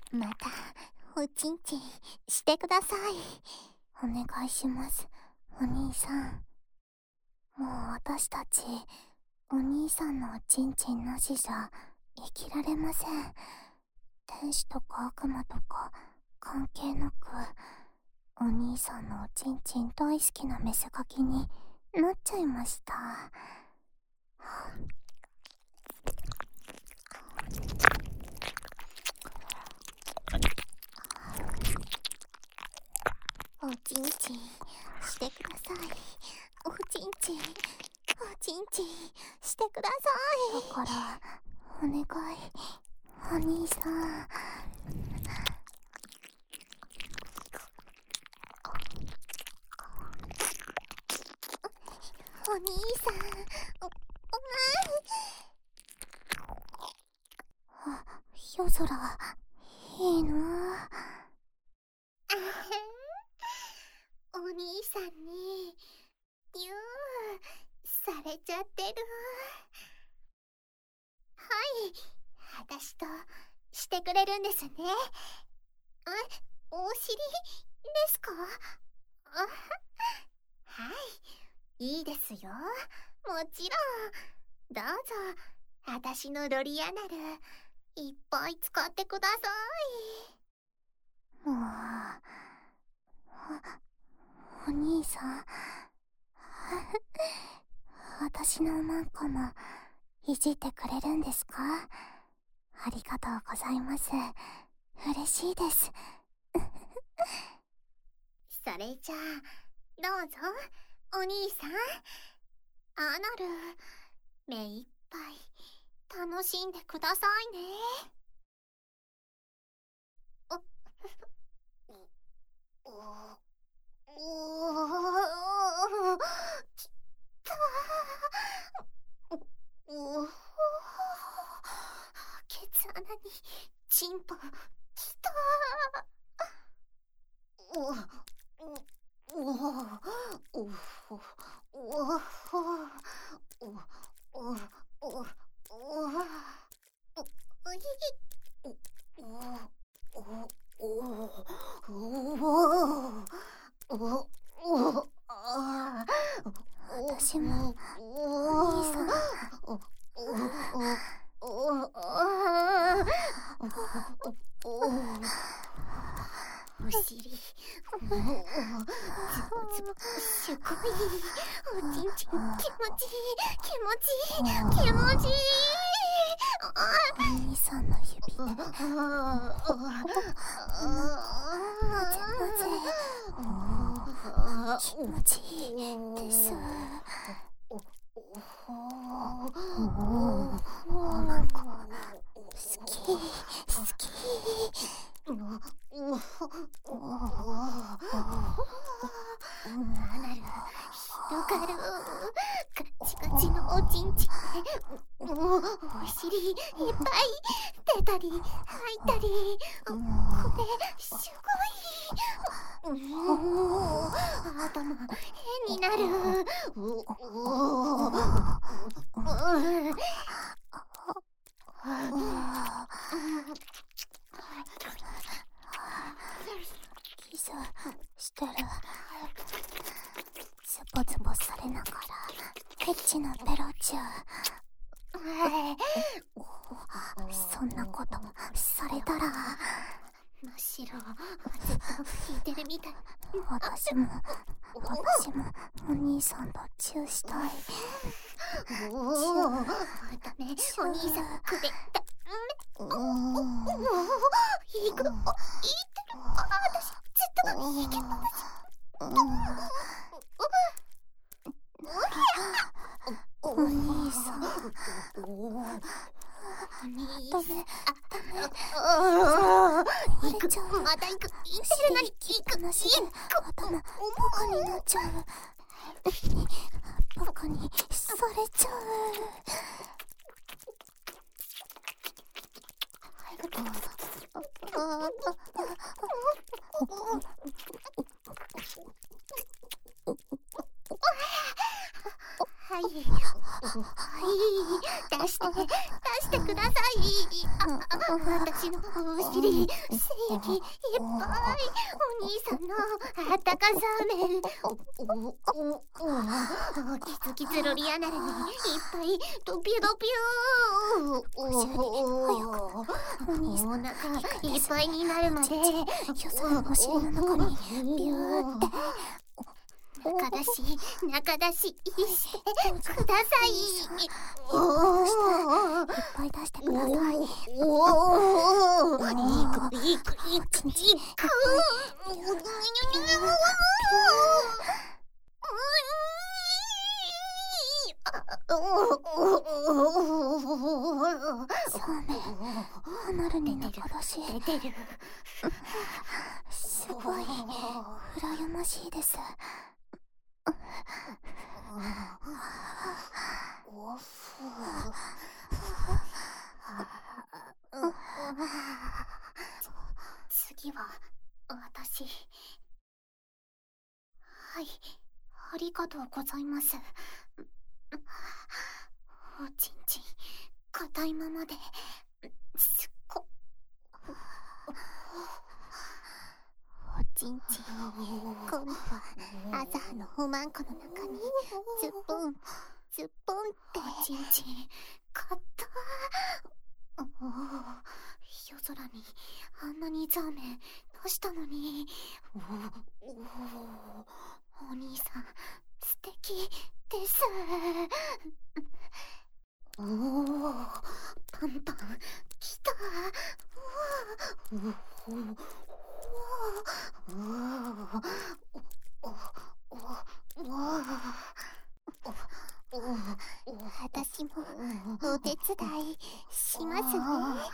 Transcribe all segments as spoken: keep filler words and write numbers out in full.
またおちんちんしてください。お願いします、お兄さん。もう私たちお兄さんのおちんちんなしじゃ生きられません。天使とか悪魔とか関係なく、お兄さんのおちんちん大好きなメスガキになっちゃいました。おちんちんしてください。おちんちん、おちんちんしてください。だからお願い、お兄さん。お兄さん、お、お前。あ、夜空、いいな。お兄さんにギューされちゃってる。はい、私としてくれるんですね。え、お尻ですか？あ、はい、いいですよ。もちろん。どうぞ、私のロリアナルいっぱい使ってください。もう、お兄さん、私のマンコもいじってくれるんですか？ありがとうございます。嬉しいです。それじゃあ、どうぞ、お兄さん。アナル、目いっぱい楽しんでくださいね。お、お、お、お、きたー。お、お、ケツ穴にチンポきたー。お、お、お、お、お、お、お、お、お、おい、お、お、お、お、お、あ、私もお兄さん。お、お、お、あ、お尻、お、ズボズボ、すごい。おちんちん気持ちいい、気持ちいい、気持ちいい。お兄さんの指でなぜなぜ気持ちいいです。おまんこ好き好き。アナル広がる。ガチガチのおちんちんでお尻いっぱい出たり吐いたり、これすごい。頭変になる。キスしてる。ズボズボされながらエッチなペロチュー。そんなことされたらむしろずっと引いてるみたい。私も私もお兄さんとチューしたい。チューダメ、お兄さんくれだめ。おおおいく、いってる。あ、私ずっといけっぱなし。お兄さん、ダメダメ。いく、またいく、いってるのにいく、いく。頭バカになっちゃう。バカにされちゃう。はい、はい、出して、出ししてください。あ、私のお尻、精液いっぱい。お兄さんのあったかさめ。おおおお、キツキツロリアナルにいっぱいドピュドピュー。おお、お腹いっぱいになるまで。よそのお尻の中にビューって。中出し、中出ししてください。おお、いっぱい出してください。おお、いくいくいくいく。そうね、離れに中出し出てる。すごい羨ましいです。次は私。はい、ありがとうございます。おちんちん硬いままですっごおちんちん、今度はアザハのおまんこの中にズッポンズッポンっておちんちん硬ー。おお、夜空にあんなにザーメン出したのに。おお、お兄さん素敵です。おお、パンパンきた。おおおおおお、私もお手伝いしますね。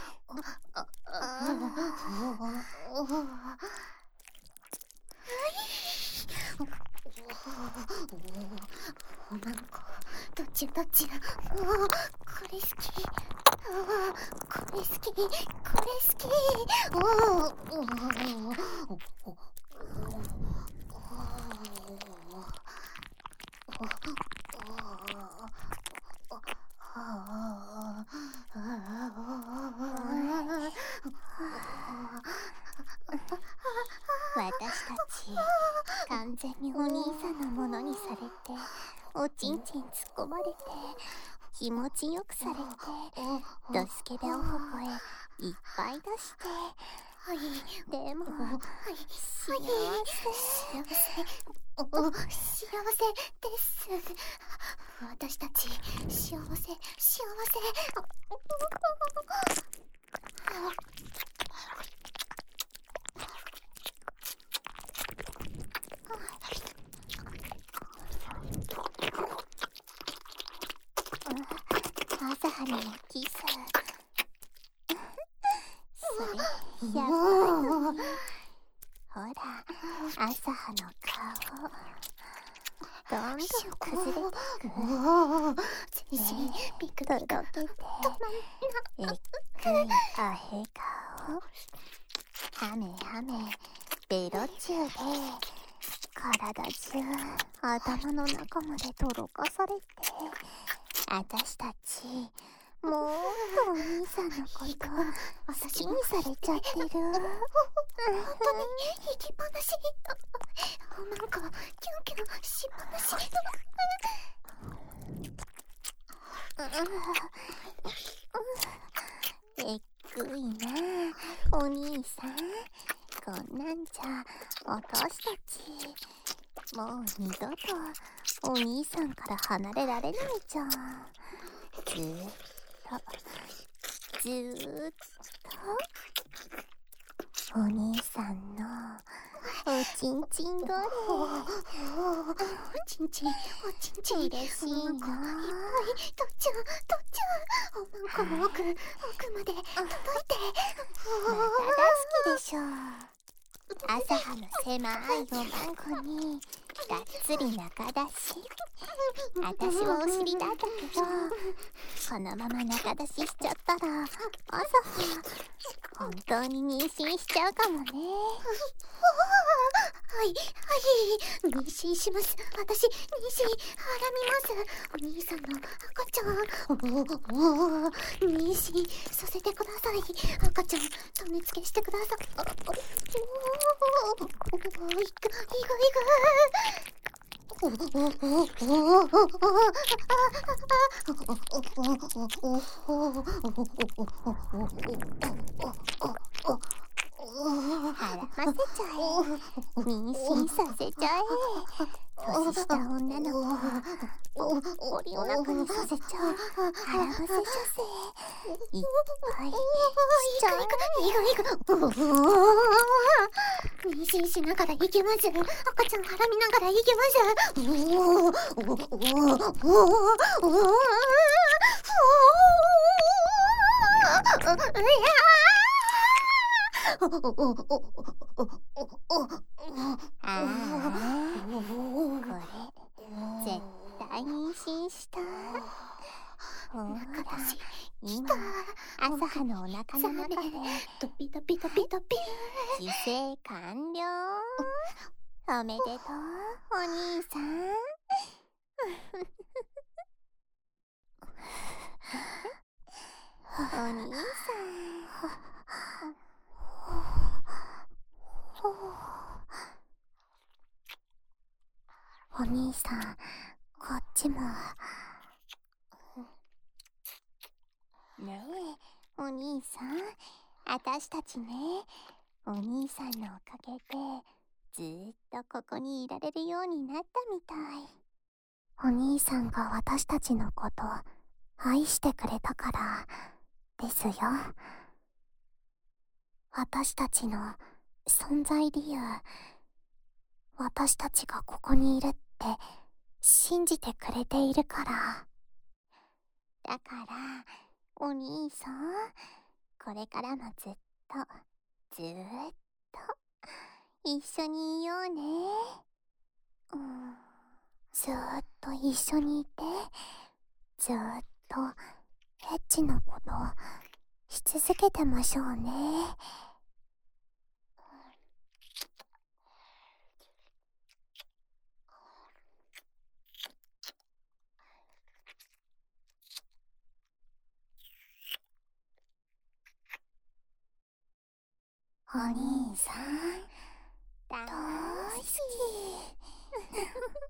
なんかどっちどっち。これ好き。これ好き。これ好き。おおお私たち完全にお兄さんのものにされて、おちんちん突っ込まれて、気持ちよくされて、ドスケベおほほへいっぱい出して、でも幸せ幸せお幸せです。私たち幸せ幸せ。アザハにもキス。それやばいのに。ほら、アザハの顔どんどん崩れてく。全身ピクピクとろけて、えっくいアヘ顔。ハメハメベロチューで体中頭の中までとろかされて、私たちもっとお兄さんのこと好きにされちゃってる。本当に行きっぱなし。なんかキュンキュンしっぱなし。えっくいなお兄さん。こんなんじゃ私たちもう二度とお兄さんから離れられないじゃん。ずーっとずーっとお兄さんのおちんちんゴレ。おちんちんおちんちん嬉しいな。いっぱい取っちゃう取っちゃう。おまんこの奥奥まで届いて。また大好きでしょ。アザハの狭いおまんこにがっつり仲だし、私はお尻だったけど、このまま仲出ししちゃったら朝本当に妊娠しちゃうかもね。 はいはい、妊娠します。私妊娠はらみます。お兄さんの赤ちゃん、おお、妊娠させてください。赤ちゃん種付けしてください。あおおおお、いくいくいく。おおおおおおお絡ませちゃえ、妊娠させちゃえ。年下女の子はぽっこりお腹にさせちゃう。絡ませちゃせ、いっぱいしちゃえ。 妊娠しながら行けます。赤ちゃん絡みながら行けます。おおおおおおおああ、これ絶対妊娠した。ほら、今朝葉のお腹の中でドピドピドピドピ受精完了。おめでとうお兄さん。お兄さん。お兄さん、こっちも。ねえ、お兄さん、あたしたちね、お兄さんのおかげでずーっとここにいられるようになったみたい。お兄さんが私たちのこと愛してくれたからですよ。私たちの存在理由、私たちがここにいるって信じてくれているから。だからお兄さん、これからもずっとずーっと一緒にいようね。うん、ずーっと一緒にいて、ずーっとエッチなことし続けてましょうね。お兄さん、大好き。